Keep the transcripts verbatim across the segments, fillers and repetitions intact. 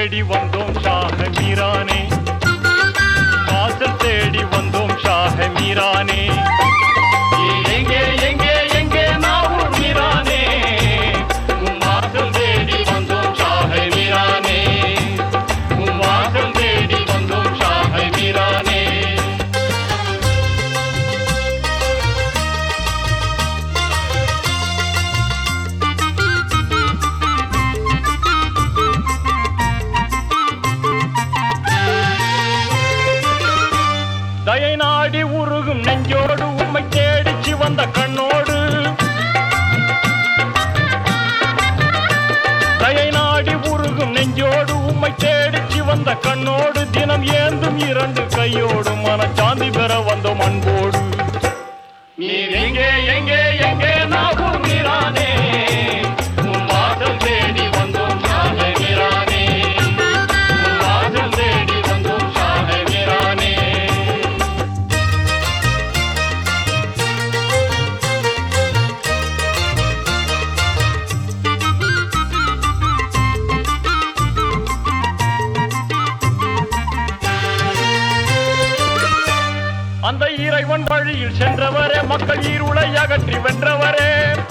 தேடி வந்தோம் ஷாஹ மீரானே, வாசல் தேடி வந்தோம் ஷாஹ மீரானே. எங்கே எங்கே எங்கே நாவூர் மீரானே, உன் வாசல் தேடி வந்தோம் ஷாஹ மீரானே, உன் வாசல் தேடி வந்தோம் ஷாஹ மீரானே. தயை நாடி உருகும் நெஞ்சோடு உம்மை தேடிச்சு வந்த கண்ணோடு, தயை நாடி உருகும் நெஞ்சோடு உம்மை தேடிச்சு வந்த கண்ணோடு, தினம் ஏந்தும் இரண்டு கையோடு மனச்சாந்தி பெற வந்தோம் அன்போடு. நீர் எங்கே எங்கே எங்கே நாவூர் மீரானே, உன் வாசல் தேடி வந்தோம் ஷாஹ மீரானே, உன் வாசல் தேடி வந்தோம் ஷாஹ மீரானே. அந்த இறைவன் வழியில் சென்றவரே, மக்கள் ஈருளை அகற்றி வென்றவரே,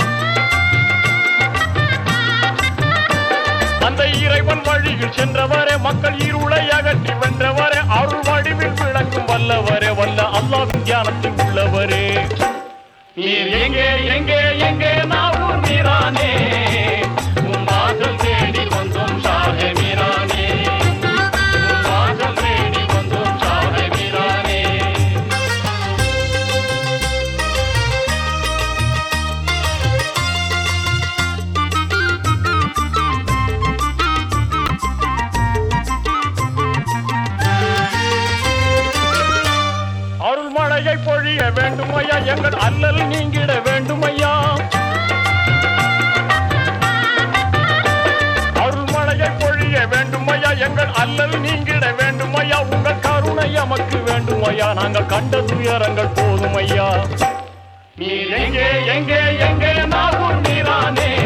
அந்த இறைவன் வழியில் சென்றவரே, மக்கள் ஈருளை அகற்றி வென்றவரே, அருள் வடிவில் விளங்கும் வல்லவரே, வல்ல அல்லாஹ்வின் தியானத்தில் உள்ளவரே. நீர் எங்கே எங்கே எங்கே நாவூர் மீரானே, உன் வாசல் தேடி வந்தோம் ஷாஹ மீரானே, உன் வாசல் தேடி வந்தோம் ஷாஹ மீரானே. அருள்மழையை பொழிய வேண்டுமையா, எங்கள் அல்லல் நீங்கிட வேண்டுமையா, அருள்மழையை பொழிய வேண்டுமையா, எங்கள் அல்லல் நீங்கிட வேண்டுமையா, உங்கள் கருணை நமக்கு வேண்டுமையா, நாங்கள் கண்ட துயரங்கள் போதுமையா. நீர் எங்கே எங்கே எங்கே நாவூர் மீரானே,